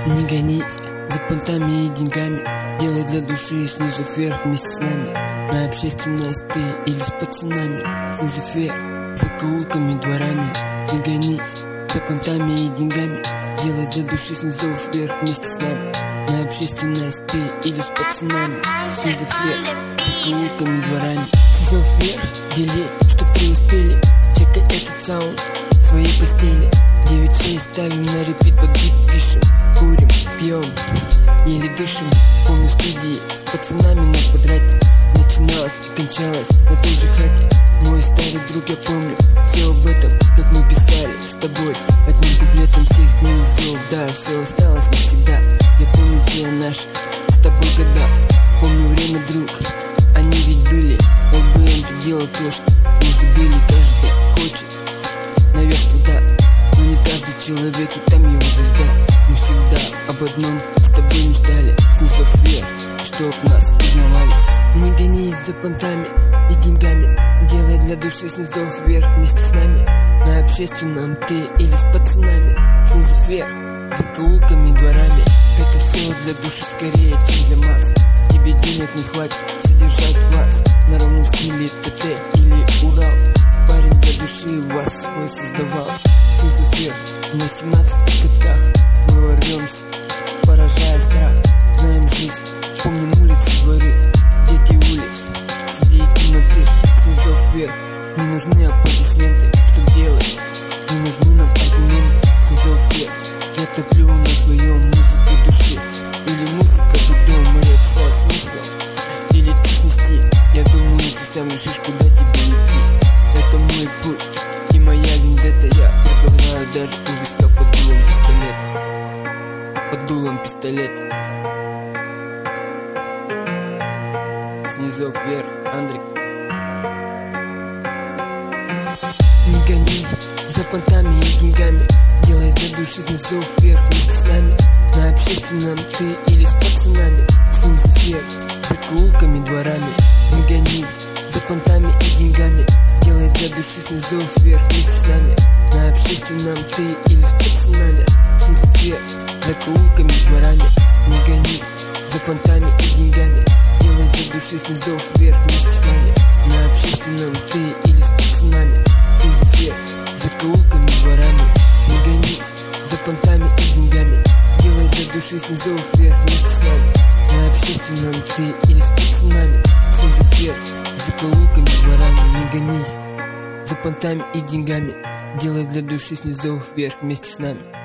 Не гонись за понтами и деньгами, делай для души снизу вверх вместе с нами. На общественность ты или с пацанами, снизу вверх, за закоулками, дворами. Не гонись за понтами и деньгами, делай для души снизу вверх вместе с нами. На общественность ты или с пацанами, снизу вверх, за закоулками, дворами. Снизу вверх, делей, что преуспели, чекай этот саунд в своей постели. 9-6 ставим на репит, под бит пишем, курим, пьем, еле дышим. Помню студии с пацанами на квадрате, начиналось и кончалось на той же хате. Мой старый друг, я помню все об этом, как мы писали с тобой одним куплетом стих не ушел. Да, все осталось навсегда. Я помню те наши с тобой года, помню время, друг, они ведь были. ЛБМ ты делал то, что мы забыли. Каждый хочет наверх туда, но не каждый человек, и там его звезда. Мы всегда об одном с тобой мечтали, снизу вверх, чтоб нас узнавали. Не гонись за понтами и деньгами, делай для души снизу вверх вместе с нами. На общественном ты или с пацанами, снизу вверх, за закоулками, дворами. Это все для души скорее, чем для масс. Тебе денег не хватит содержать вас на ровном стиле ТТ или Урал. Парень для души вас свой создавал. Снизу вверх, на 17 катках мы ворвемся, поражая страх. Знаем жизнь, помним улицы, дворы, дети улиц, среди темноты. Снизу вверх, не нужны аплодисменты, чтоб делать, не нужны нам аргументы. Снизу вверх, я топлю на своем музыку души, или музыка дурдом, реакция смысла, или чушь нести. Я думаю, ты сам решишь, куда тебе идти. Это мой путь и моя вендетта. Я продолжаю даже у виска под дулом пистолета, под дулом пистолета. Снизу вверх, Андрик. Не гонись за понтами и деньгами, делай для души снизу вверх вместе с нами. На общественном ты или с пацанами, снизу вверх, за закоулками, дворами. Не гонись за понтами и деньгами, делай для души снизу вверх вместе с нами. На общественном ты или с пацанами, снизу вверх, за закоулками, дворами. Не гонись за понтами и деньгами, делай для души снизу вверх вместе с нами. На общественном ты или с пацанами, снизу вверх, за закоулками, дворами. Не гонись за понтами и деньгами, делай для души снизу вверх вместе с нами. На общественном ты или с пацанами, снизу вверх, за закоулками, дворами. Не гонись за понтами и деньгами, делай для души снизу вверх вместе с нами.